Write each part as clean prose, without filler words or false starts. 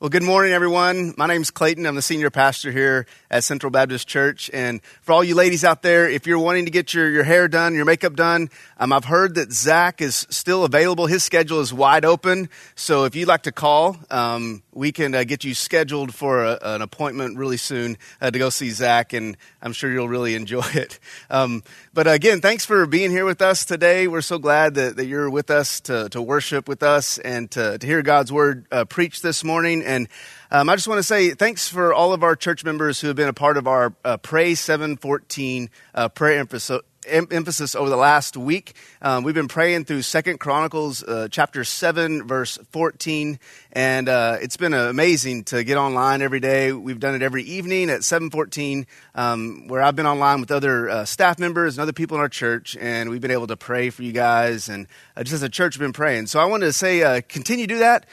Well, good morning, everyone. My name's Clayton. I'm the senior pastor here at Central Baptist Church. And for all you ladies out there, if you're wanting to get your hair done, your makeup done, I've heard that Zach is still available. His schedule is wide open. So if you'd like to call, we can get you scheduled for an appointment really soon to go see Zach. And I'm sure you'll really enjoy it. But again, thanks for being here with us today. We're so glad that you're with us to worship with us and to hear God's word preached this morning. And I just want to say thanks for all of our church members who have been a part of our Pray 714 prayer emphasis over the last week. We've been praying through 2 Chronicles chapter 7, verse 14, and it's been amazing to get online every day. We've done it every evening at 7:14, where I've been online with other staff members and other people in our church, and we've been able to pray for you guys, and just as a church, we've been praying. So I wanted to say, continue to do that.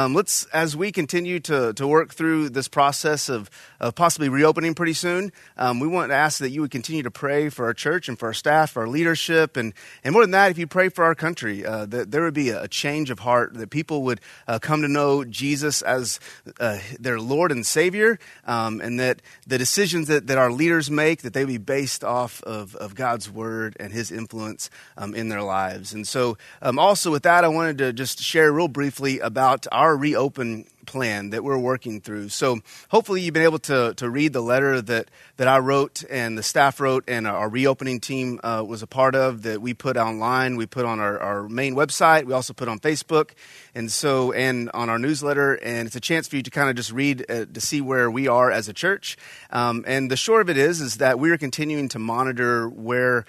As we continue to work through this process of possibly reopening pretty soon, we want to ask that you would continue to pray for our church and for our staff, for our leadership, and more than that, if you pray for our country, that there would be a change of heart, that people would come to know Jesus as their Lord and Savior, and that the decisions that our leaders make, that they be based off of God's Word and His influence in their lives. And so also with that, I wanted to just share real briefly about our reopen plan that we're working through. So hopefully you've been able to read the letter that I wrote and the staff wrote and our reopening team was a part of, that we put online. We put on our main website. We also put on Facebook and on our newsletter. And it's a chance for you to kind of just read to see where we are as a church. And the short of it is that we are continuing to monitor where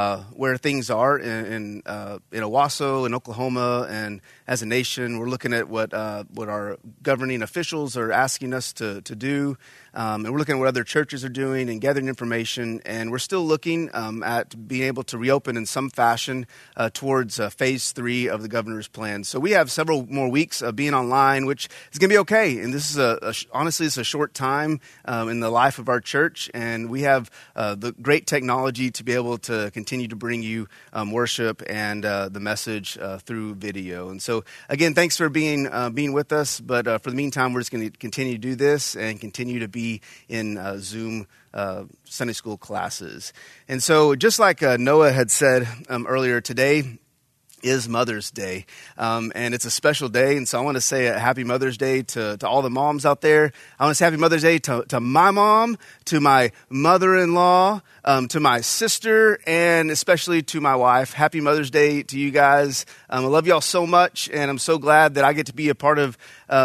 things are in Owasso, in Oklahoma, and as a nation. We're looking at what our governing officials are asking us to do. And we're looking at what other churches are doing and gathering information. And we're still looking at being able to reopen in some fashion towards phase 3 of the governor's plan. So we have several more weeks of being online, which is going to be okay. And this is honestly, it's a short time in the life of our church. And we have the great technology to be able to continue to bring you worship and the message through video. And so again, thanks for being with us. But for the meantime, we're just going to continue to do this and continue to be in Zoom Sunday school classes. And so just like Noah had said earlier, today is Mother's Day, and it's a special day, and so I want to say a happy Mother's Day to all the moms out there. I want to say happy Mother's Day to my mom, to my mother-in-law, to my sister, and especially to my wife. Happy Mother's Day to you guys. I love y'all so much, and I'm so glad that I get to be a part of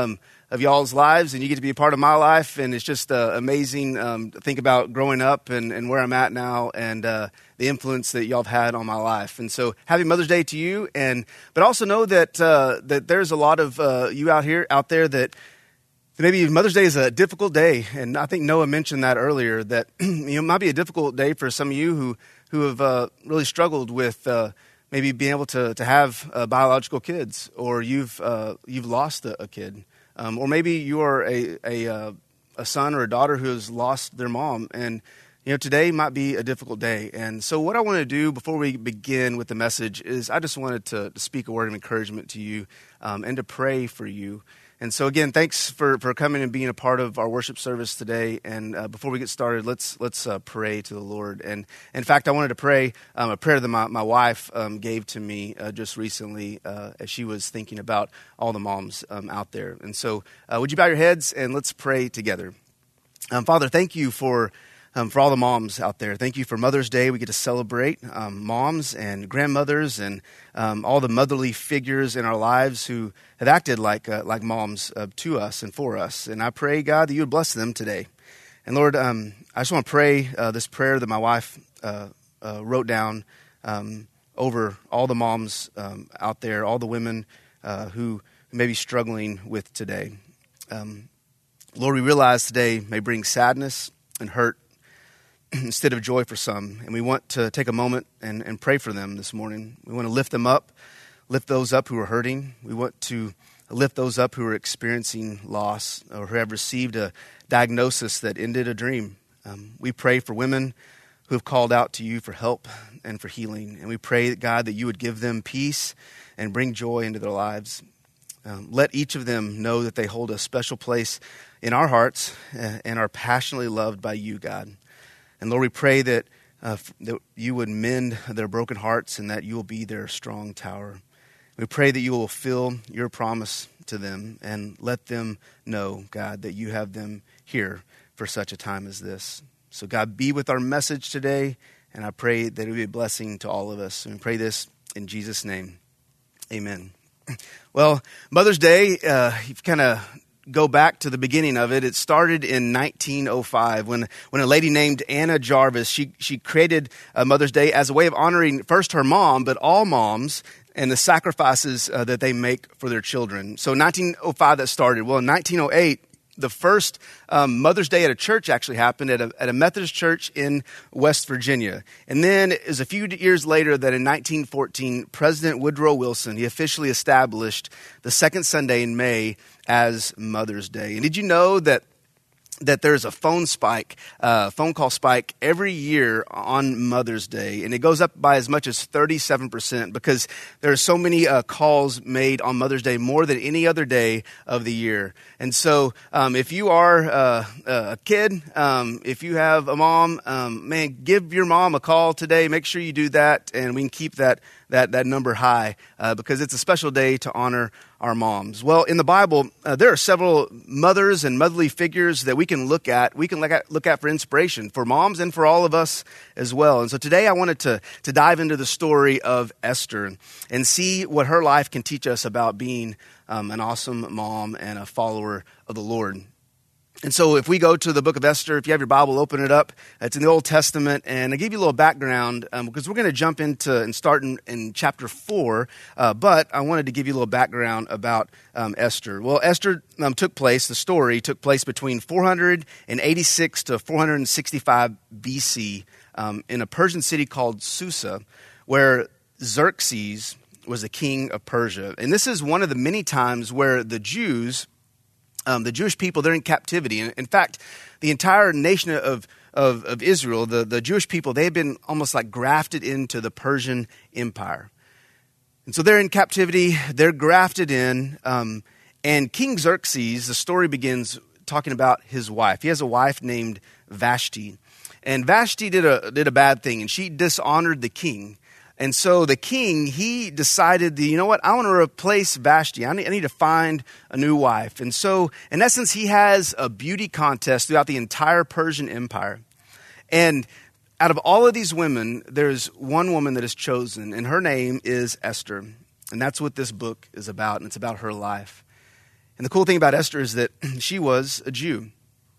y'all's lives, and you get to be a part of my life, and it's just amazing to think about growing up and where I'm at now, and the influence that y'all have had on my life. And so, happy Mother's Day to you, but also know that there's a lot of you out there that maybe Mother's Day is a difficult day, and I think Noah mentioned that earlier, that it might be a difficult day for some of you who have really struggled with maybe being able to have biological kids, or you've lost a kid. Or maybe you are a son or a daughter who has lost their mom, and today might be a difficult day. And so what I want to do before we begin with the message is I just wanted to speak a word of encouragement to you and to pray for you. And so again, thanks for coming and being a part of our worship service today. And before we get started, let's pray to the Lord. And in fact, I wanted to pray a prayer that my wife gave to me just recently as she was thinking about all the moms out there. And so would you bow your heads and let's pray together. Father, thank you for all the moms out there. Thank you for Mother's Day. We get to celebrate moms and grandmothers and all the motherly figures in our lives who have acted like moms to us and for us. And I pray, God, that you would bless them today. And Lord, I just want to pray this prayer that my wife wrote down over all the moms out there, all the women who may be struggling with today. Lord, we realize today may bring sadness and hurt instead of joy for some. And we want to take a moment and pray for them this morning. We want to lift them up, lift those up who are hurting. We want to lift those up who are experiencing loss or who have received a diagnosis that ended a dream. We pray for women who have called out to you for help and for healing. And we pray, God, that you would give them peace and bring joy into their lives. Let each of them know that they hold a special place in our hearts and are passionately loved by you, God. And Lord, we pray that you would mend their broken hearts and that you will be their strong tower. We pray that you will fulfill your promise to them and let them know, God, that you have them here for such a time as this. So God, be with our message today, and I pray that it will be a blessing to all of us. And we pray this in Jesus' name. Amen. Well, Mother's Day, you kind of go back to the beginning of it. It started in 1905 when a lady named Anna Jarvis, she created Mother's Day as a way of honoring first her mom, but all moms and the sacrifices that they make for their children. So 1905 that started. Well, in 1908, the first Mother's Day at a church actually happened at a Methodist church in West Virginia. And then it was a few years later that in 1914, President Woodrow Wilson, he officially established the second Sunday in May as Mother's Day. And did you know that there's a phone call spike every year on Mother's Day, and it goes up by as much as 37% because there are so many calls made on Mother's Day, more than any other day of the year. And so if you are a kid, if you have a mom, man, give your mom a call today. Make sure you do that, and we can keep that number high because it's a special day to honor our moms. Well, in the Bible, there are several mothers and motherly figures that we can look at. We can look at for inspiration for moms and for all of us as well. And so today I wanted to dive into the story of Esther and see what her life can teach us about being an awesome mom and a follower of the Lord. And so if we go to the book of Esther, if you have your Bible, open it up. It's in the Old Testament. And I give you a little background because we're going to jump into and start in chapter 4. But I wanted to give you a little background about Esther. Well, Esther the story took place between 486 to 465 BC in a Persian city called Susa, where Xerxes was the king of Persia. And this is one of the many times where the Jewish people, they're in captivity. And in fact, the entire nation of Israel, the Jewish people, they've been almost like grafted into the Persian Empire. And so they're in captivity, they're grafted in. And King Xerxes, the story begins talking about his wife. He has a wife named Vashti. And Vashti did a bad thing, and she dishonored the king. And so the king, he decided, you know what, I want to replace Vashti. I need to find a new wife. And so, in essence, he has a beauty contest throughout the entire Persian Empire. And out of all of these women, there's one woman that is chosen, and her name is Esther. And that's what this book is about, and it's about her life. And the cool thing about Esther is that she was a Jew.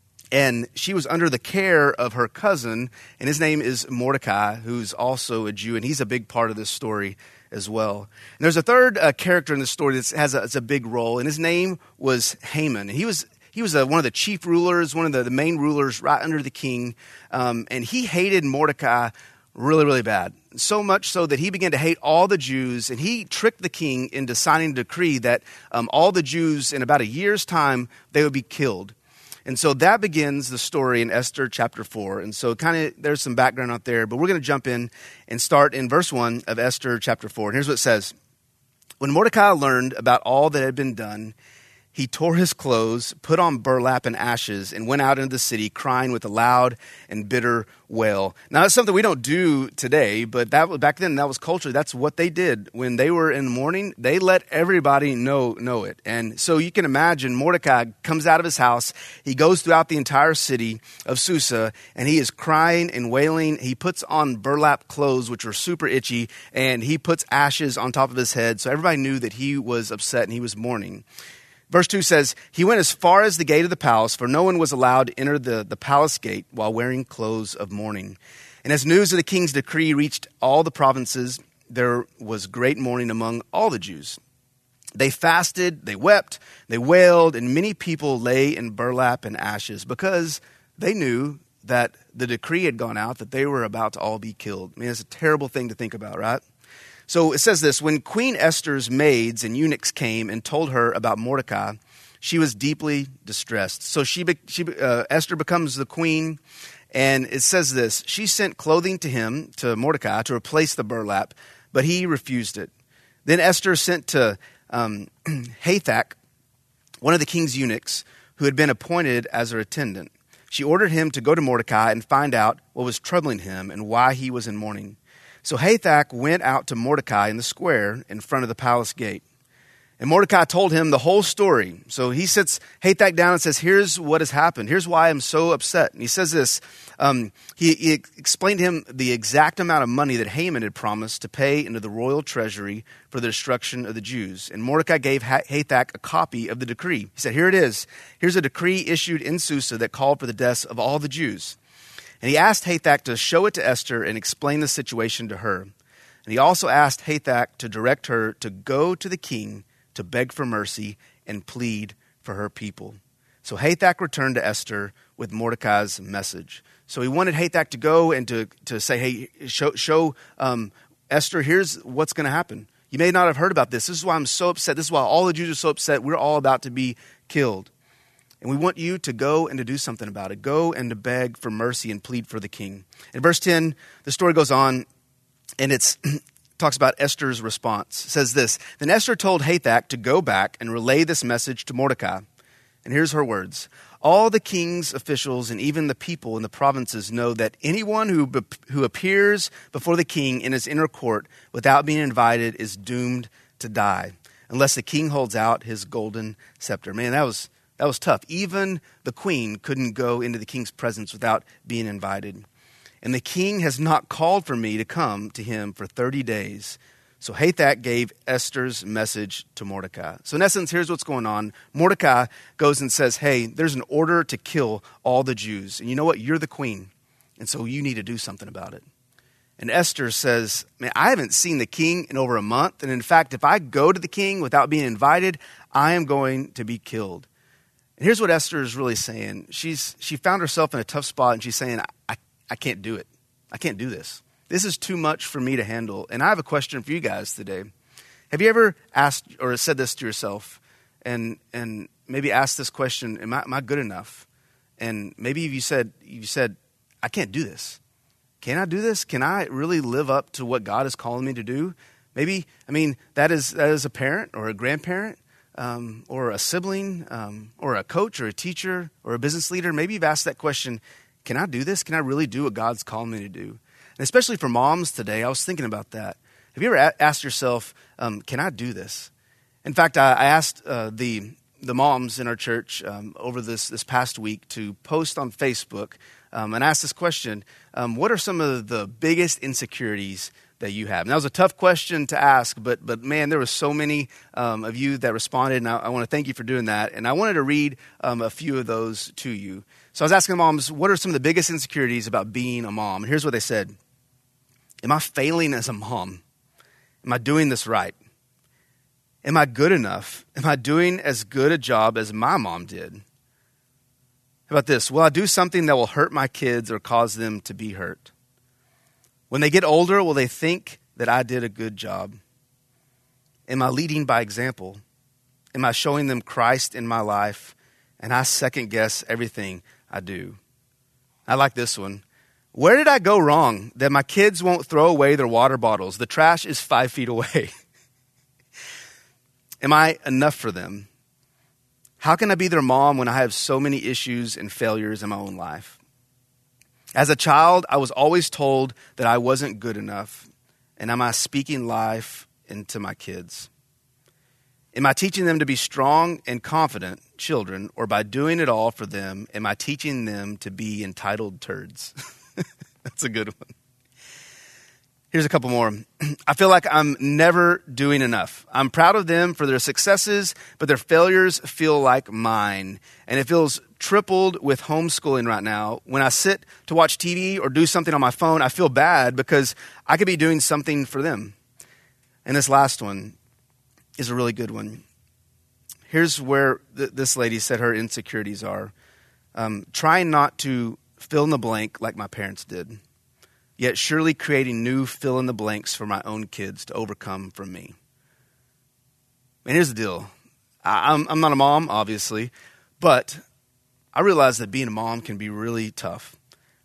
And she was under the care of her cousin, and his name is Mordecai, who's also a Jew, and he's a big part of this story as well. And there's a third character in the story that has a big role, and his name was Haman. And he was one of the chief rulers, one of the main rulers right under the king, and he hated Mordecai really, really bad. So much so that he began to hate all the Jews, and he tricked the king into signing a decree that all the Jews in about a year's time, they would be killed. And so that begins the story in Esther chapter 4. And so there's some background out there, but we're going to jump in and start in verse 1 of Esther chapter 4. And here's what it says. When Mordecai learned about all that had been done, he tore his clothes, put on burlap and ashes, and went out into the city crying with a loud and bitter wail. Now, that's something we don't do today, but back then, that was culture. That's what they did. When they were in mourning, they let everybody know it. And so you can imagine Mordecai comes out of his house. He goes throughout the entire city of Susa, and he is crying and wailing. He puts on burlap clothes, which are super itchy, and he puts ashes on top of his head. So everybody knew that he was upset and he was mourning. Verse 2 says, he went as far as the gate of the palace, for no one was allowed to enter the palace gate while wearing clothes of mourning. And as news of the king's decree reached all the provinces, there was great mourning among all the Jews. They fasted, they wept, they wailed, and many people lay in burlap and ashes because they knew that the decree had gone out that they were about to all be killed. I mean, it's a terrible thing to think about, right? So it says this, when Queen Esther's maids and eunuchs came and told her about Mordecai, she was deeply distressed. So Esther becomes the queen, and it says this, she sent clothing to Mordecai, to replace the burlap, but he refused it. Then Esther sent to Hathach, one of the king's eunuchs, who had been appointed as her attendant. She ordered him to go to Mordecai and find out what was troubling him and why he was in mourning. So Hathach went out to Mordecai in the square in front of the palace gate. And Mordecai told him the whole story. So he sits Hathach down and says, here's what has happened. Here's why I'm so upset. And he says this, he explained to him the exact amount of money that Haman had promised to pay into the royal treasury for the destruction of the Jews. And Mordecai gave Hathach a copy of the decree. He said, here it is. Here's a decree issued in Susa that called for the deaths of all the Jews. And he asked Hathach to show it to Esther and explain the situation to her. And he also asked Hathach to direct her to go to the king to beg for mercy and plead for her people. So Hathach returned to Esther with Mordecai's message. So he wanted Hathach to go and to say, hey, show Esther, here's what's going to happen. You may not have heard about this. This is why I'm so upset. This is why all the Jews are so upset. We're all about to be killed. And we want you to go and to do something about it. Go and to beg for mercy and plead for the king. In verse 10, the story goes on, and it's talks about Esther's response. It says this, then Esther told Hathach to go back and relay this message to Mordecai. And here's her words. All the king's officials and even the people in the provinces know that anyone who appears before the king in his inner court without being invited is doomed to die, unless the king holds out his golden scepter. Man, that was tough. Even the queen couldn't go into the king's presence without being invited. And the king has not called for me to come to him for 30 days. So Hathach gave Esther's message to Mordecai. So in essence, here's what's going on. Mordecai goes and says, hey, there's an order to kill all the Jews. And you know what? You're the queen. And so you need to do something about it. And Esther says, man, I haven't seen the king in over a month. And in fact, if I go to the king without being invited, I am going to be killed. And here's what Esther is really saying. She found herself in a tough spot, and she's saying, I can't do it. I can't do this. This is too much for me to handle. And I have a question for you guys today. Have you ever asked or said this to yourself and maybe asked this question, am I good enough? And maybe you said, I can't do this. Can I do this? Can I really live up to what God is calling me to do? Maybe, that is a parent or a grandparent or a sibling or a coach or a teacher or a business leader. Maybe you've asked that question, can I do this? Can I really do what God's calling me to do? And especially for moms today, I was thinking about that. Have you ever asked yourself, can I do this? In fact, I asked the moms in our church over this past week to post on Facebook and ask this question, what are some of the biggest insecurities that you have? And that was a tough question to ask, but man, there were so many of you that responded, and I want to thank you for doing that. And I wanted to read a few of those to you. So I was asking the moms, what are some of the biggest insecurities about being a mom? And here's what they said. Am I failing as a mom? Am I doing this right? Am I good enough? Am I doing as good a job as my mom did? How about this? Will I do something that will hurt my kids or cause them to be hurt? When they get older, will they think that I did a good job? Am I leading by example? Am I showing them Christ in my life? And I second guess everything I do. I like this one. Where did I go wrong that my kids won't throw away their water bottles? The trash is 5 feet away. Am I enough for them? How can I be their mom when I have so many issues and failures in my own life? As a child, I was always told that I wasn't good enough. And am I speaking life into my kids? Am I teaching them to be strong and confident children, or by doing it all for them, am I teaching them to be entitled turds? That's a good one. Here's a couple more. I feel like I'm never doing enough. I'm proud of them for their successes, but their failures feel like mine. And it feels tripled with homeschooling right now. When I sit to watch TV or do something on my phone, I feel bad because I could be doing something for them. And this last one is a really good one. Here's where this lady said her insecurities are. Trying not to fill in the blank like my parents did, yet surely creating new fill in the blanks for my own kids to overcome from me. And here's the deal. I'm not a mom, obviously, but I realize that being a mom can be really tough.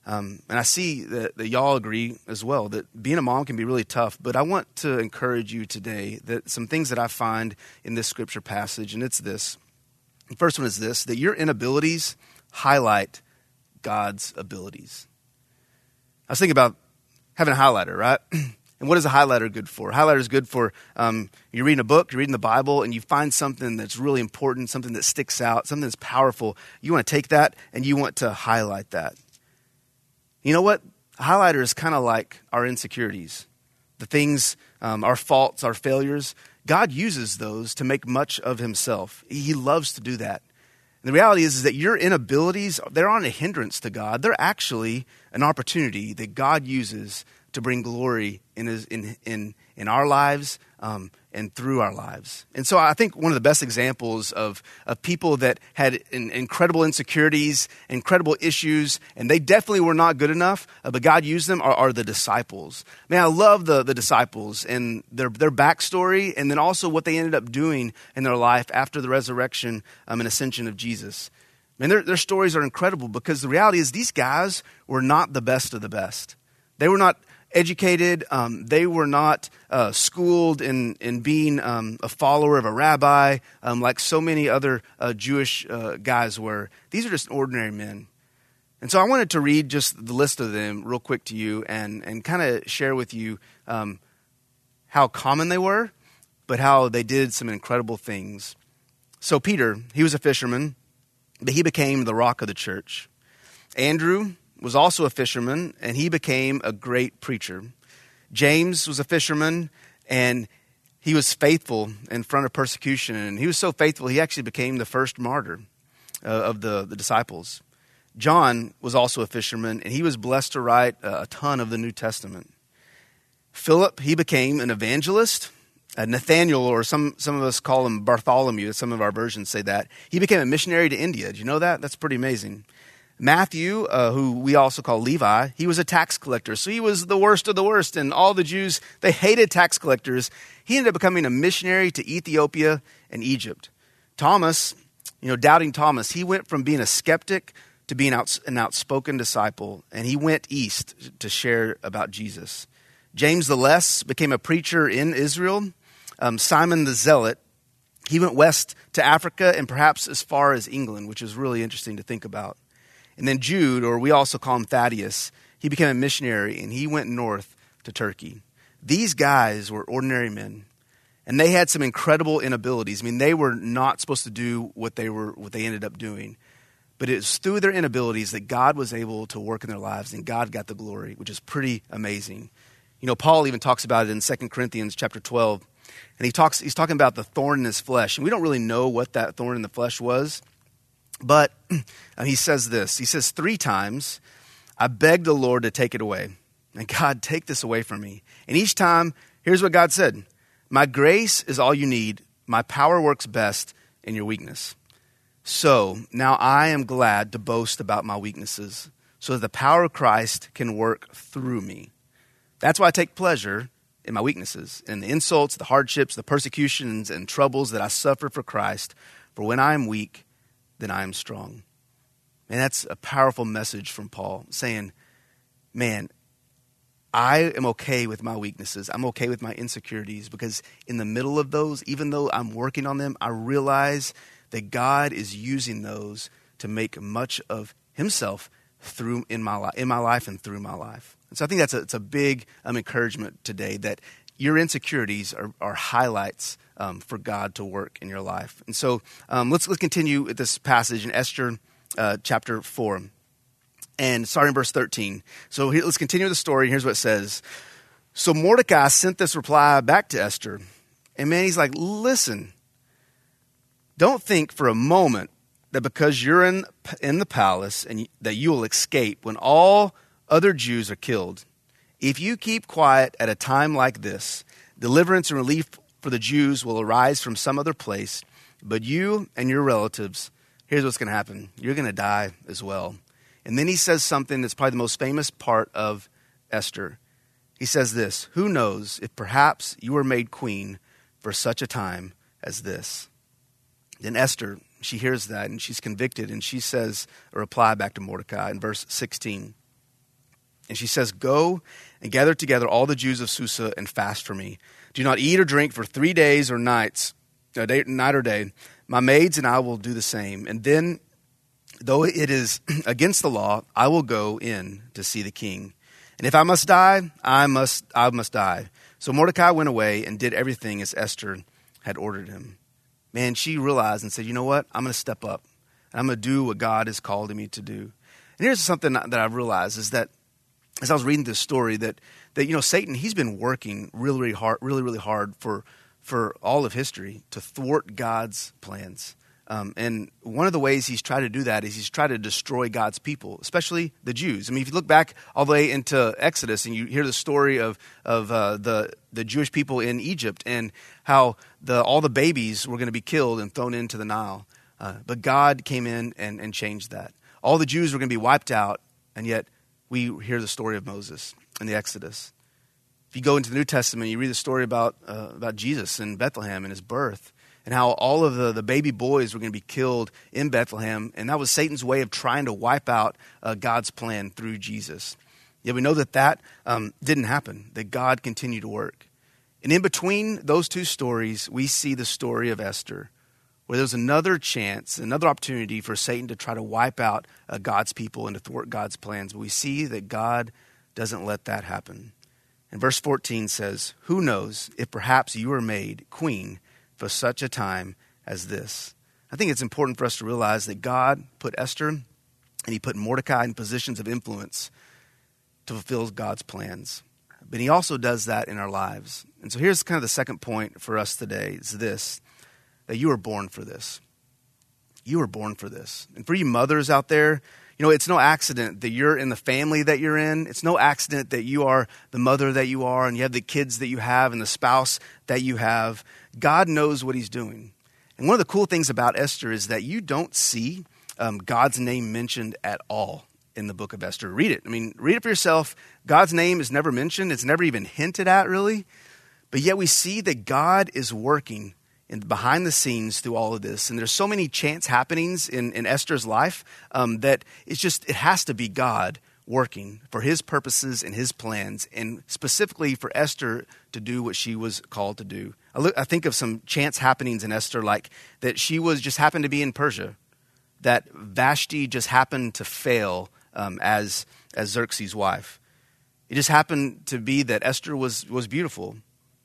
And I see that y'all agree as well that being a mom can be really tough. But I want to encourage you today that some things that I find in this scripture passage, and it's this. The first one is this, that your inabilities highlight God's abilities. I was thinking about having a highlighter, right? And what is a highlighter good for? A highlighter is good for you're reading a book, you're reading the Bible, and you find something that's really important, something that sticks out, something that's powerful. You want to take that and you want to highlight that. You know what? A highlighter is kind of like our insecurities, the things, our faults, our failures. God uses those to make much of himself. He loves to do that. And the reality is that your inabilities, they're not a hindrance to God. They're actually an opportunity that God uses to bring glory in our lives and through our lives. And so I think one of the best examples of people that had incredible insecurities, incredible issues, and they definitely were not good enough, but God used them, are the disciples. Man, I love the disciples and their backstory, and then also what they ended up doing in their life after the resurrection and ascension of Jesus. Man, their stories are incredible because the reality is these guys were not the best of the best. They were not educated. They were not schooled in being a follower of a rabbi like so many other Jewish guys were. These are just ordinary men. And so I wanted to read just the list of them real quick to you and kind of share with you how common they were, but how they did some incredible things. So Peter, he was a fisherman, but he became the rock of the church. Andrew was also a fisherman, and he became a great preacher. James was a fisherman, and he was faithful in front of persecution. And he was so faithful, he actually became the first martyr of the disciples. John was also a fisherman, and he was blessed to write a ton of the New Testament. Philip, he became an evangelist. Nathaniel, or some of us call him Bartholomew, some of our versions say that. He became a missionary to India. Did you know that? That's pretty amazing. Matthew, who we also call Levi, he was a tax collector. So he was the worst of the worst. And all the Jews, they hated tax collectors. He ended up becoming a missionary to Ethiopia and Egypt. Thomas, doubting Thomas, he went from being a skeptic to being an outspoken disciple. And he went east to share about Jesus. James the Less became a preacher in Israel. Simon the Zealot, he went west to Africa and perhaps as far as England, which is really interesting to think about. And then Jude, or we also call him Thaddeus, he became a missionary and he went north to Turkey. These guys were ordinary men, and they had some incredible inabilities. I mean, they were not supposed to do what they ended up doing. But it was through their inabilities that God was able to work in their lives, and God got the glory, which is pretty amazing. Paul even talks about it in 2 Corinthians chapter 12. And he's talking about the thorn in his flesh. And we don't really know what that thorn in the flesh was. But he says this. He says, 3 times, I begged the Lord to take it away. And God, take this away from me. And each time, here's what God said. My grace is all you need. My power works best in your weakness. So now I am glad to boast about my weaknesses so that the power of Christ can work through me. That's why I take pleasure in my weaknesses, in the insults, the hardships, the persecutions, and troubles that I suffer for Christ. For when I am weak, then I am strong. And that's a powerful message from Paul, saying, man, I am okay with my weaknesses. I'm okay with my insecurities, because in the middle of those, even though I'm working on them, I realize that God is using those to make much of himself in my life and through my life. And so I think it's a big encouragement today that your insecurities are highlights for God to work in your life. And so let's continue with this passage in Esther chapter 4, and starting in verse 13. So let's continue the story. Here's what it says. So Mordecai sent this reply back to Esther. And man, he's like, listen, don't think for a moment that because you're in the palace and that you will escape when all other Jews are killed. If you keep quiet at a time like this, deliverance and relief for the Jews will arise from some other place, but you and your relatives, here's what's going to happen. You're going to die as well. And then he says something that's probably the most famous part of Esther. He says this, who knows if perhaps you were made queen for such a time as this. Then Esther, she hears that and she's convicted, and she says a reply back to Mordecai in verse 16. And she says, "Go and gather together all the Jews of Susa and fast for me. Do not eat or drink for 3 days or nights, night or day. My maids and I will do the same. And then, though it is against the law, I will go in to see the king. And if I must die, I must die." So Mordecai went away and did everything as Esther had ordered him. Man, she realized and said, "You know what? I'm going to step up. And I'm going to do what God has called me to do." And here's something that I've realized is that as I was reading this story, that Satan, he's been working really hard for all of history to thwart God's plans. And one of the ways he's tried to do that is he's tried to destroy God's people, especially the Jews. I mean, if you look back all the way into Exodus and you hear the story of the Jewish people in Egypt and how all the babies were going to be killed and thrown into the Nile. But God came in and changed that. All the Jews were going to be wiped out, and yet we hear the story of Moses and the Exodus. If you go into the New Testament, you read the story about Jesus in Bethlehem and his birth, and how all of the baby boys were going to be killed in Bethlehem, and that was Satan's way of trying to wipe out God's plan through Jesus. Yet we know that didn't happen, that God continued to work. And in between those two stories, we see the story of Esther, where there's another chance, another opportunity for Satan to try to wipe out God's people and to thwart God's plans. But we see that God doesn't let that happen. And verse 14 says, "Who knows if perhaps you were made queen for such a time as this?" I think it's important for us to realize that God put Esther and he put Mordecai in positions of influence to fulfill God's plans. But he also does that in our lives. And so here's kind of the second point for us today is this, that you were born for this. You were born for this. And for you mothers out there, it's no accident that you're in the family that you're in. It's no accident that you are the mother that you are and you have the kids that you have and the spouse that you have. God knows what he's doing. And one of the cool things about Esther is that you don't see God's name mentioned at all in the book of Esther. Read it. Read it for yourself. God's name is never mentioned. It's never even hinted at, really. But yet we see that God is working behind the scenes through all of this. And there's so many chance happenings in Esther's life that it has to be God working for his purposes and his plans, and specifically for Esther to do what she was called to do. I think of some chance happenings in Esther, like that she just happened to be in Persia, that Vashti just happened to fail as Xerxes' wife. It just happened to be that Esther was beautiful.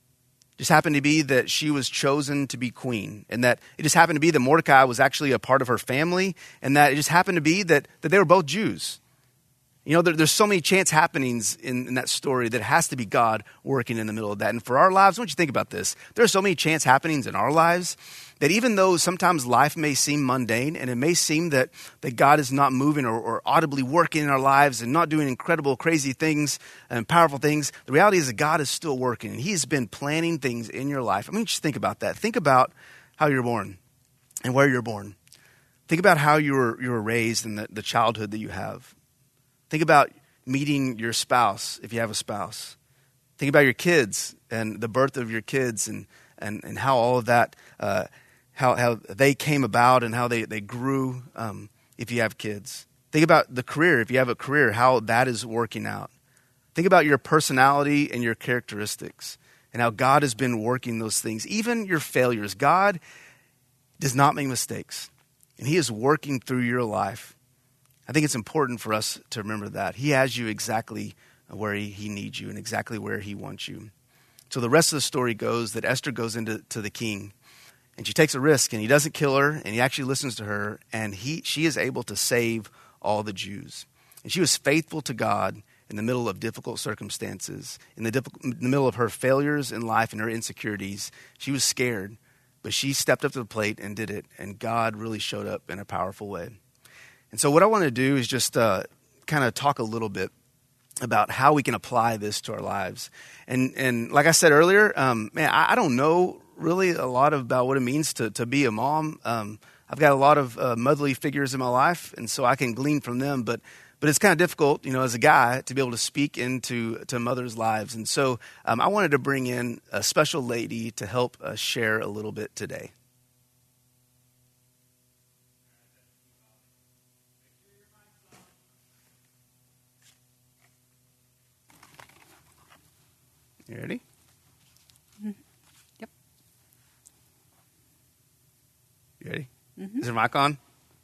Just happened to be that she was chosen to be queen, and that it just happened to be that Mordecai was actually a part of her family, and that it just happened to be that they were both Jews. There's so many chance happenings in that story that has to be God working in the middle of that. And for our lives, I want you to think about this. There are so many chance happenings in our lives that even though sometimes life may seem mundane and it may seem that God is not moving or audibly working in our lives and not doing incredible, crazy things and powerful things, the reality is that God is still working and he's been planning things in your life. I mean, just think about that. Think about how you're born and where you're born. Think about how you were raised and the childhood that you have. Think about meeting your spouse, if you have a spouse. Think about your kids and the birth of your kids and how all of that, how they came about and how they grew if you have kids. Think about the career, if you have a career, how that is working out. Think about your personality and your characteristics and how God has been working those things. Even your failures. God does not make mistakes, and he is working through your life. I think it's important for us to remember that. He has you exactly where he needs you and exactly where he wants you. So the rest of the story goes that Esther goes into the king, and she takes a risk, and he doesn't kill her, and he actually listens to her, and she is able to save all the Jews. And she was faithful to God in the middle of difficult circumstances, in the middle of her failures in life and her insecurities. She was scared, but she stepped up to the plate and did it, and God really showed up in a powerful way. And so what I want to do is just kind of talk a little bit about how we can apply this to our lives. And like I said earlier, I don't know really a lot about what it means to be a mom. I've got a lot of motherly figures in my life, and so I can glean from them. But it's kind of difficult, as a guy, to be able to speak into mothers' lives. And so I wanted to bring in a special lady to help share a little bit today. You ready? Yep. You ready? Is your mic on?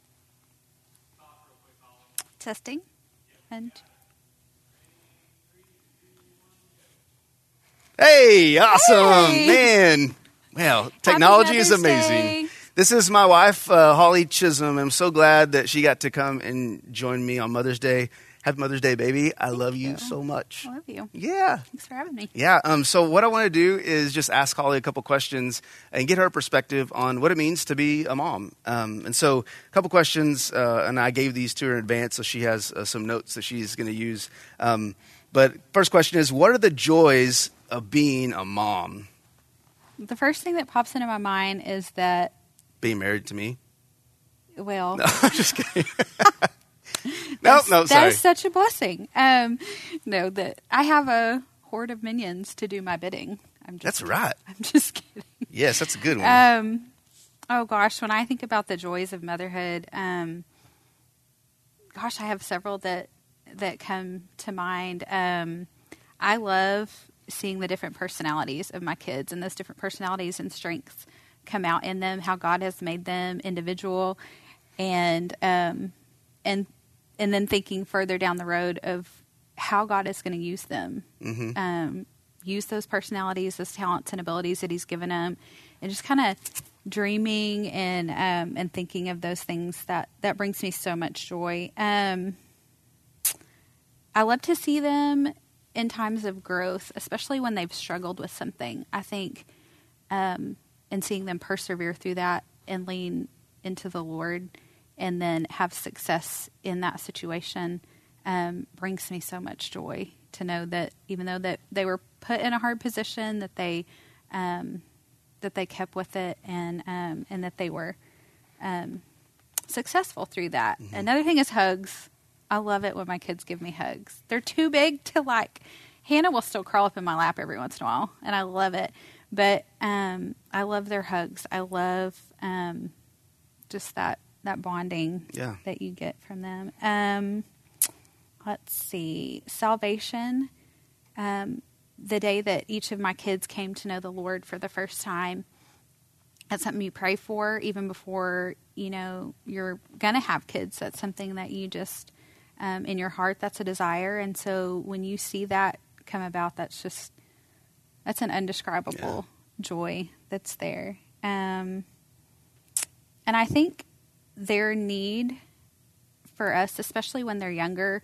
Testing. And Hey, awesome, Hey. Man. Well, technology is Mother's amazing. Day. This is my wife, Holly Chisholm. I'm so glad that she got to come and join me on Mother's Day. Happy Mother's Day, baby. I love you so much. I love you. Yeah. Thanks for having me. Yeah. So what I want to do is just ask Holly a couple questions and get her perspective on what it means to be a mom. And so a couple questions, and I gave these to her in advance, so she has some notes that she's going to use. But first question is, what are the joys of being a mom? The first thing that pops into my mind is that, Being married to me? well, No, I'm just kidding. No, sorry. that is such a blessing. No, that I have a horde of minions to do my bidding. That's right. I'm just kidding. Yes, that's a good one. Oh gosh, when I think about the joys of motherhood, gosh, I have several that come to mind. I love seeing the different personalities of my kids, and those different personalities and strengths come out in them, how God has made them individual, and then thinking further down the road of how God is going to use them. Use those personalities, those talents and abilities that He's given them, and just kind of dreaming and thinking of those things that brings me so much joy. I love to see them in times of growth, especially when they've struggled with something. I think, and seeing them persevere through that and lean into the Lord and then have success in that situation brings me so much joy to know that even though that they were put in a hard position, that they kept with it and that they were successful through that. Another thing is hugs. I love it when my kids give me hugs. They're too big to like. Hannah will still crawl up in my lap every once in a while, and I love it. But I love their hugs. I love just that bonding that you get from them. Let's see. Salvation. The day that each of my kids came to know the Lord for the first time, that's something you pray for even before, you're going to have kids. That's something that you just, in your heart, that's a desire. And so when you see that come about, that's an indescribable joy that's there. And I think their need for us, especially when they're younger,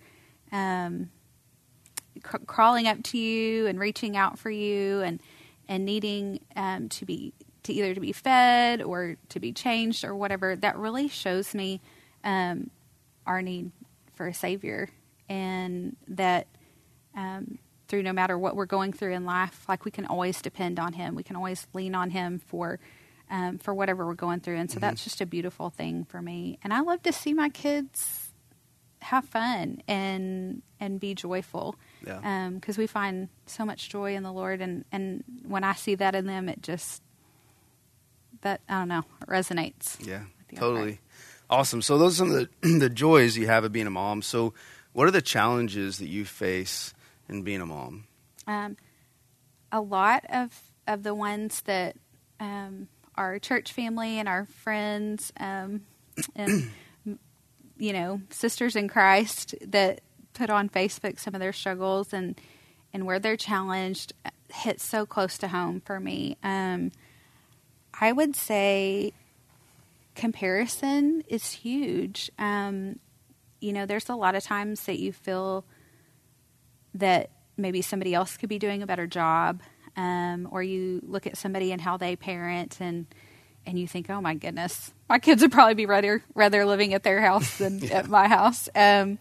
crawling up to you and reaching out for you and needing to either to be fed or to be changed or whatever, that really shows me our need for a Savior, and that through no matter what we're going through in life, like we can always depend on Him. We can always lean on Him for whatever we're going through. And so that's just a beautiful thing for me. And I love to see my kids have fun and be joyful. Yeah. Because we find so much joy in the Lord. And when I see that in them, it just, I don't know, it resonates. Yeah, totally. Awesome. So those are some of the joys you have of being a mom. So what are the challenges that you face in being a mom? A lot of the ones that our church family and our friends and sisters in Christ that put on Facebook some of their struggles and where they're challenged hit so close to home for me. I would say comparison is huge. There's a lot of times that you feel that maybe somebody else could be doing a better job, or you look at somebody and how they parent and you think, oh my goodness, my kids would probably be rather living at their house than at my house. Do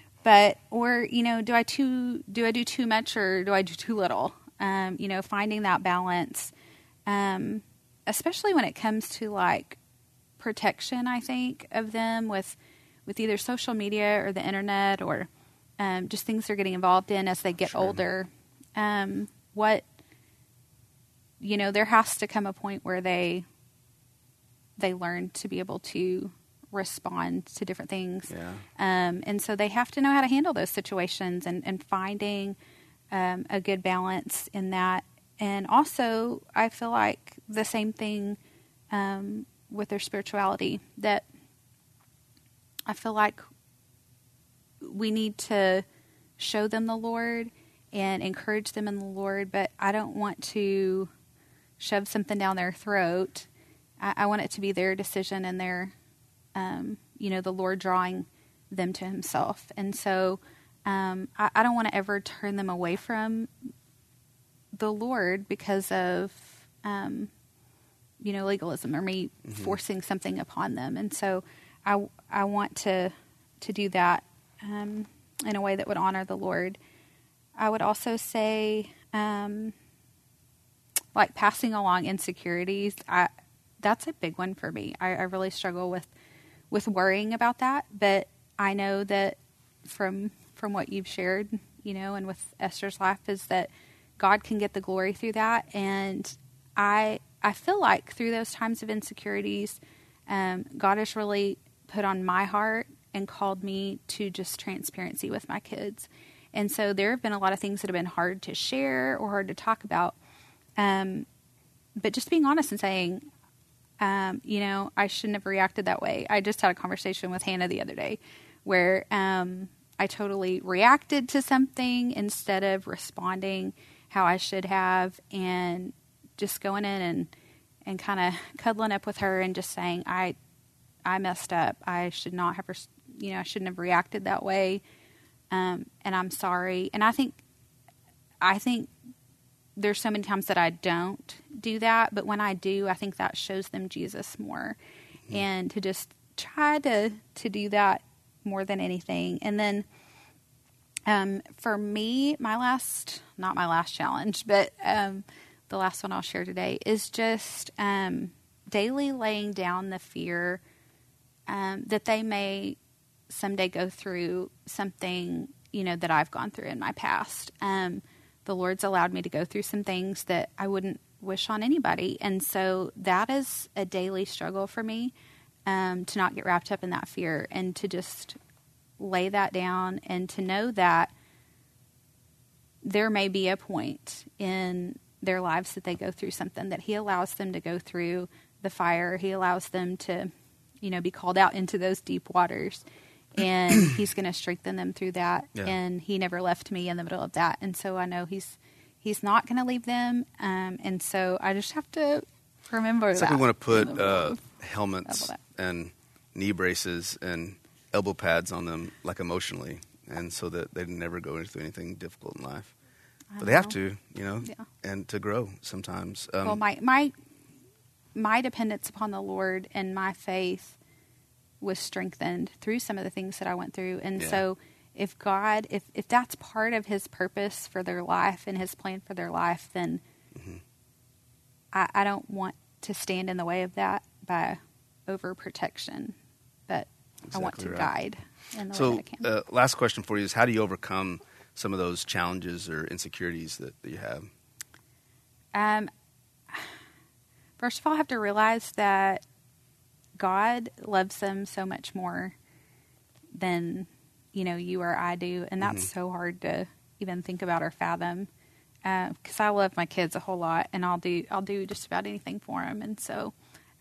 I do too much or do I do too little? Finding that balance, especially when it comes to like protection, I think, of them with either social media or the internet or just things they're getting involved in as they get older. There has to come a point where they learn to be able to respond to different things. Yeah. And so they have to know how to handle those situations and finding a good balance in that. And also, I feel like the same thing with their spirituality, that I feel like we need to show them the Lord and encourage them in the Lord, but I don't want to shove something down their throat. I want it to be their decision and their, the Lord drawing them to himself. And so I don't want to ever turn them away from the Lord because of, legalism or me forcing something upon them. And so I want to do that in a way that would honor the Lord. I would also say, like passing along insecurities, that's a big one for me. I really struggle with worrying about that, but I know that from what you've shared, and with Esther's life, is that God can get the glory through that. And I feel like through those times of insecurities, God has really put on my heart and called me to just transparency with my kids. And so there have been a lot of things that have been hard to share or hard to talk about. But just being honest and saying, I shouldn't have reacted that way. I just had a conversation with Hannah the other day where I totally reacted to something instead of responding how I should have, and just going in and kind of cuddling up with her and just saying, I messed up. I should not have, I shouldn't have reacted that way. And I'm sorry. And I think there's so many times that I don't do that, but when I do, I think that shows them Jesus more. Mm-hmm. And to just try to do that more than anything. And then for me, not my last challenge, but the last one I'll share today is just daily laying down the fear that they may someday go through something, that I've gone through in my past. The Lord's allowed me to go through some things that I wouldn't wish on anybody. And so that is a daily struggle for me, to not get wrapped up in that fear and to just lay that down and to know that there may be a point in their lives that they go through something, that He allows them to go through the fire. He allows them to, be called out into those deep waters. And He's going to strengthen them through that. Yeah. And He never left me in the middle of that. And so I know He's not going to leave them. And so I just have to remember it's that. Like we want to put helmets and knee braces and elbow pads on them, like emotionally, and so that they never go into anything difficult in life. But they have to, and to grow sometimes. Well, my dependence upon the Lord and my faith was strengthened through some of the things that I went through. And so if God, if that's part of His purpose for their life and His plan for their life, then I don't want to stand in the way of that by overprotection, but exactly. I want to guide in the way that I can. Last question for you is, how do you overcome some of those challenges or insecurities that you have? First of all, I have to realize that God loves them so much more than, you or I do. And that's so hard to even think about or fathom. Because I love my kids a whole lot, and I'll do just about anything for them. And so,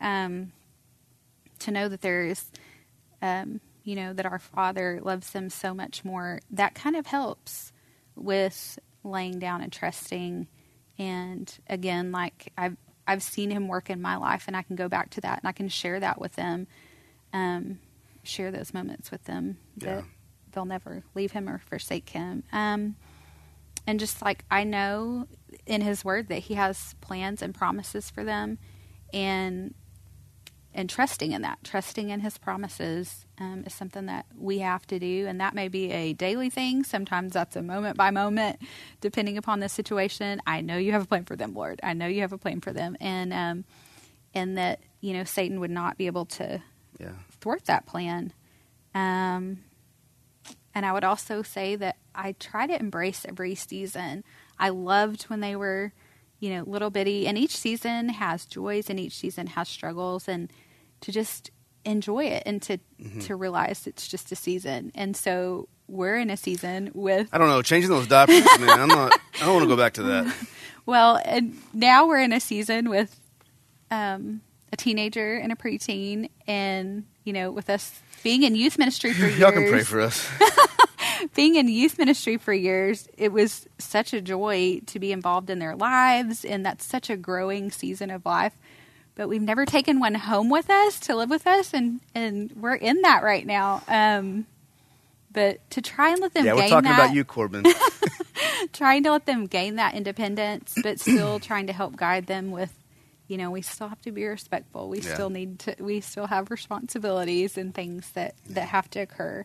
to know that there is, that our Father loves them so much more, that kind of helps with laying down and trusting. And again, like I've seen Him work in my life, and I can go back to that and I can share that with them, share those moments with them that they'll never leave Him or forsake Him. And just like I know in His Word that He has plans and promises for them, and trusting in that, trusting in His promises is something that we have to do. And that may be a daily thing. Sometimes that's a moment by moment, depending upon the situation. I know You have a plan for them, Lord. I know You have a plan for them. And that, Satan would not be able to thwart that plan. And I would also say that I try to embrace every season. I loved when they were, little bitty, and each season has joys and each season has struggles, and to just enjoy it and to realize it's just a season. And so we're in a season with, I don't know, changing those diapers, man. I don't want to go back to that. well, and now we're in a season with a teenager and a preteen, and with us being in youth ministry for years. Y'all can pray for us. Being in youth ministry for years, it was such a joy to be involved in their lives, and that's such a growing season of life. But we've never taken one home with us to live with us, and we're in that right now. But to try and let them gain that. Yeah, we're talking about you, Corbin. Trying to let them gain that independence, but still trying to help guide them with, we still have to be respectful. We still have responsibilities and things that have to occur.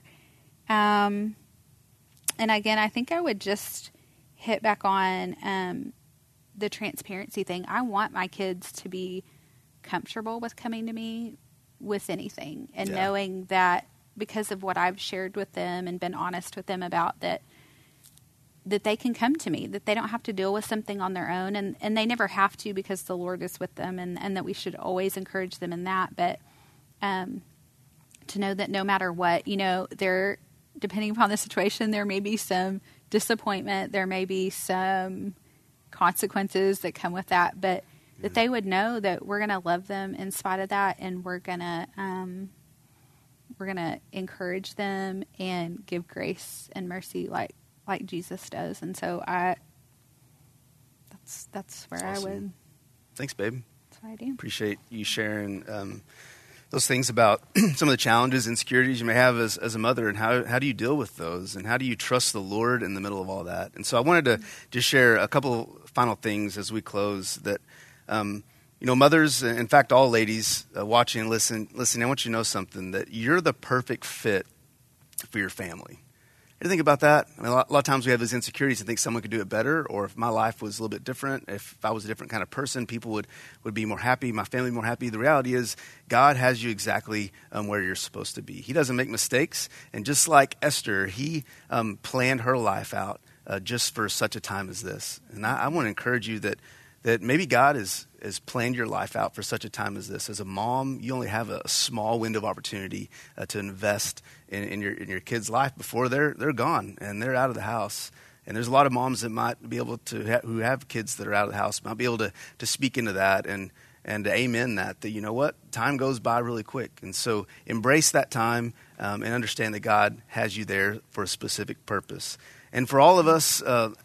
And again, I think I would just hit back on the transparency thing. I want my kids to be comfortable with coming to me with anything, and knowing that because of what I've shared with them and been honest with them about, that they can come to me, that they don't have to deal with something on their own, and they never have to, because the Lord is with them, and that we should always encourage them in that. But to know that no matter what, they're, depending upon the situation, there may be some disappointment, there may be some consequences that come with that, but that they would know that we're going to love them in spite of that, and we're going to encourage them and give grace and mercy like Jesus does. And so that's where awesome. I would. Thanks, babe. That's what I do. Appreciate you sharing those things about some of the challenges, insecurities you may have as a mother, and how do you deal with those, and how do you trust the Lord in the middle of all that. And so I wanted to just share a couple final things as we close that, mothers, in fact, all ladies watching and listening, I want you to know something, that you're the perfect fit for your family. You think about that? I mean, a lot of times we have these insecurities and think someone could do it better, or if my life was a little bit different, if I was a different kind of person, people would be more happy, my family more happy. The reality is God has you exactly where you're supposed to be. He doesn't make mistakes, and just like Esther, he planned her life out just for such a time as this. And I want to encourage you that maybe God has planned your life out for such a time as this. As a mom, you only have a small window of opportunity to invest in your kid's life before they're gone and they're out of the house. And there's a lot of moms that might be able to who have kids that are out of the house, might be able to speak into that and to amen that you know what, time goes by really quick. And so embrace that time and understand that God has you there for a specific purpose. And for all of us,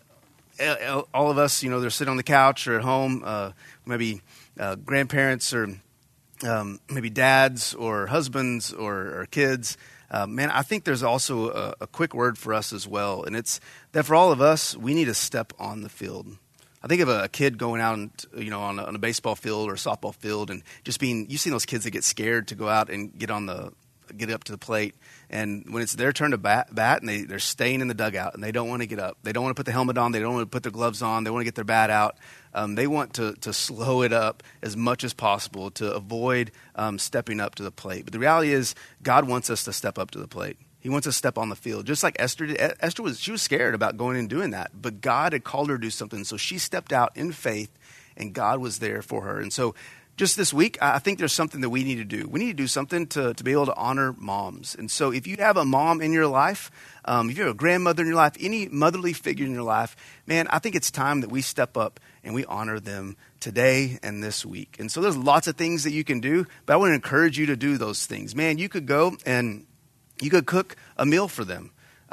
they're sitting on the couch or at home, maybe grandparents or maybe dads or husbands or kids. Man, I think there's also a quick word for us as well, and it's that for all of us, we need to step on the field. I think of a kid going out and, on a baseball field or a softball field, and just you've seen those kids that get scared to go out and get up to the plate. And when it's their turn to bat and they're staying in the dugout and they don't want to get up. They don't want to put the helmet on. They don't want to put their gloves on. They want to get their bat out. They want to slow it up as much as possible to avoid stepping up to the plate. But the reality is God wants us to step up to the plate. He wants us to step on the field, just like Esther did. Esther was scared about going and doing that, but God had called her to do something. So she stepped out in faith, and God was there for her. And so just this week, I think there's something that we need to do. We need to do something to be able to honor moms. And so if you have a mom in your life, if you have a grandmother in your life, any motherly figure in your life, man, I think it's time that we step up and we honor them today and this week. And so there's lots of things that you can do, but I want to encourage you to do those things. Man, you could go and you could cook a meal for them,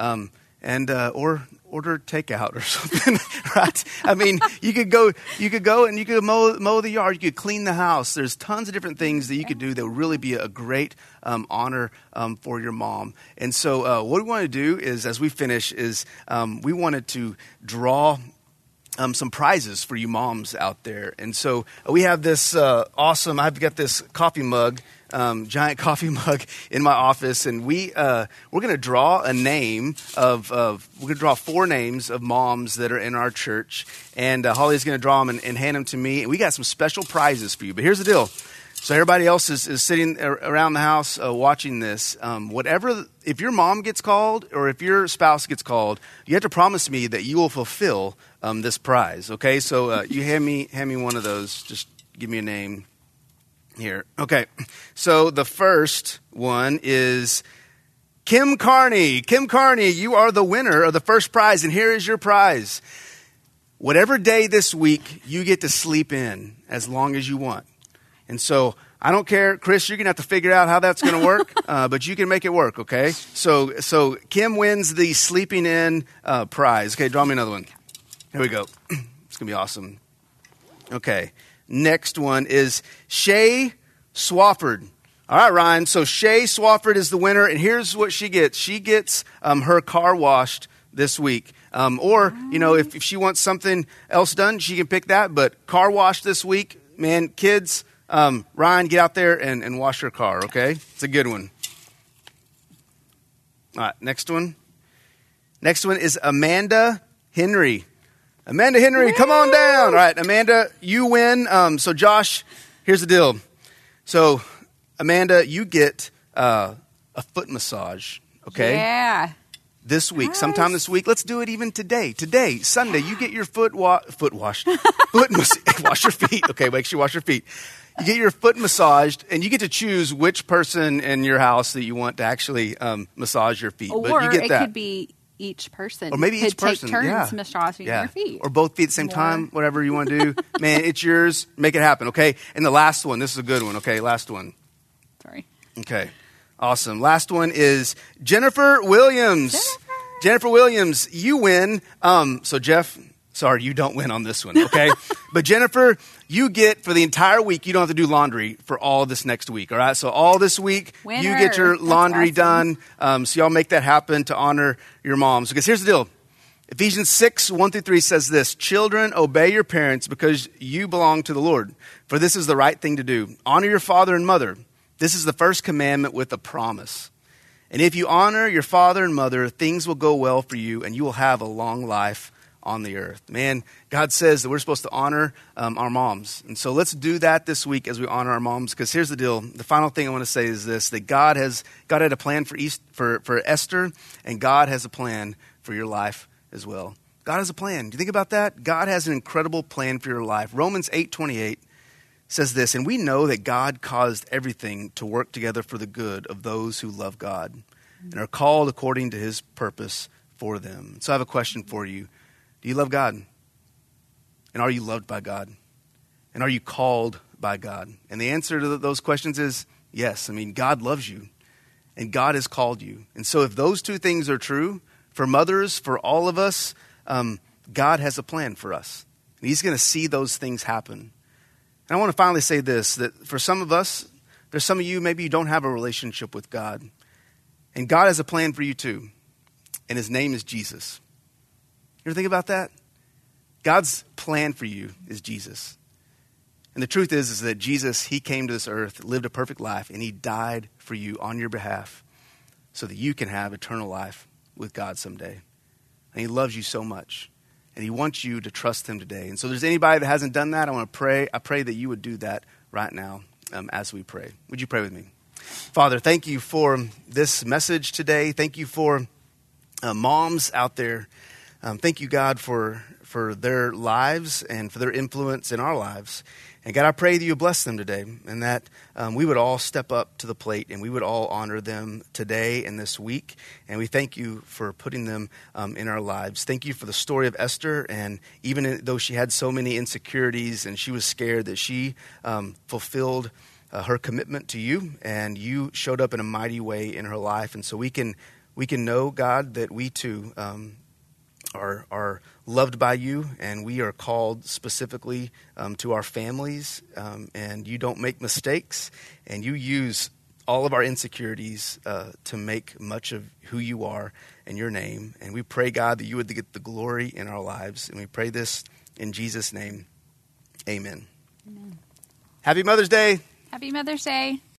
or order takeout or something, right? I mean, you could go and you could mow the yard. You could clean the house. There's tons of different things that you could do that would really be a great honor for your mom. And so what we want to do is, as we finish, is we wanted to draw some prizes for you moms out there. And so we have this awesome, I've got this coffee mug, giant coffee mug in my office, and we're going to draw a name we're going to draw 4 names of moms that are in our church, and Holly's going to draw them and hand them to me, and we got some special prizes for you. But here's the deal. So everybody else is sitting around the house watching this. If your mom gets called or if your spouse gets called, you have to promise me that you will fulfill this prize. Okay, so you hand me one of those. Just give me a name. here. Okay, so the first one is Kim Carney. Kim Carney, you are the winner of the first prize, and here is your prize. Whatever day this week, you get to sleep in as long as you want. And so I don't care, Chris, you're going to have to figure out how that's going to work, but you can make it work, okay? So Kim wins the sleeping in prize. Okay, draw me another one. Here we go. It's going to be awesome. Okay, next one is Shay Swafford. All right, Ryan, so Shay Swafford is the winner, and here's what she gets. She gets her car washed this week. Or, if she wants something else done, she can pick that. But car wash this week, man, kids, Ryan, get out there and wash your car, okay? It's a good one. All right, next one. Next one is Amanda Henry. Amanda Henry, come on down. All right, Amanda, you win. So Josh, here's the deal. So Amanda, you get a foot massage, okay? Yeah. This week, Nice. sometime this week. Let's do it even today. Today, Sunday, you get your foot washed. Wash your feet. Okay, make sure you wash your feet. You get your foot massaged, and you get to choose which person in your house that you want to actually massage your feet. Or but you get it that. could be each person. Or maybe each person. Take turns yeah. massaging yeah. their feet. Or both feet at the same time, whatever you want to do. Man, it's yours. Make it happen, okay? And the last one, this is a good one, okay? Last one. Sorry. Okay. Awesome. Last one is Jennifer Williams. Jennifer Williams, you win. So Jeff, sorry, you don't win on this one, okay? But Jennifer, you get for the entire week, you don't have to do laundry for all this next week, all right? So all this week, Winner. you get your laundry That's awesome. done. So y'all make that happen to honor your moms. Because here's the deal. Ephesians 6:1-3 says this, children, obey your parents because you belong to the Lord. For this is the right thing to do. Honor your father and mother. This is the first commandment with a promise. And if you honor your father and mother, things will go well for you and you will have a long life on the earth. Man, God says that we're supposed to honor our moms. And so let's do that this week as we honor our moms. Because here's the deal. The final thing I want to say is this, that God had a plan for Esther, and God has a plan for your life as well. God has a plan. Do you think about that? God has an incredible plan for your life. Romans 8:28 says this, and we know that God caused everything to work together for the good of those who love God and are called according to his purpose for them. So I have a question for you. Do you love God? And are you loved by God? And are you called by God? And the answer to those questions is yes. I mean, God loves you and God has called you. And so if those two things are true, for mothers, for all of us, God has a plan for us. And he's going to see those things happen. And I want to finally say this, that for some of us, there's some of you, maybe you don't have a relationship with God. And God has a plan for you too. And his name is Jesus. You ever think about that? God's plan for you is Jesus. And the truth is that Jesus, he came to this earth, lived a perfect life, and he died for you on your behalf so that you can have eternal life with God someday. And he loves you so much. And he wants you to trust him today. And so if there's anybody that hasn't done that, I pray that you would do that right now as we pray. Would you pray with me? Father, thank you for this message today. Thank you for moms out there. Thank you, God, for their lives and for their influence in our lives. And God, I pray that you bless them today and that we would all step up to the plate and we would all honor them today and this week. And we thank you for putting them in our lives. Thank you for the story of Esther. And even though she had so many insecurities and she was scared, that she fulfilled her commitment to you, and you showed up in a mighty way in her life. And so we can know, God, that we too are loved by you, and we are called specifically to our families, and you don't make mistakes, and you use all of our insecurities to make much of who you are and your name. And we pray, God, that you would get the glory in our lives, and we pray this in Jesus' name. Amen. Amen. Happy Mother's Day. Happy Mother's Day.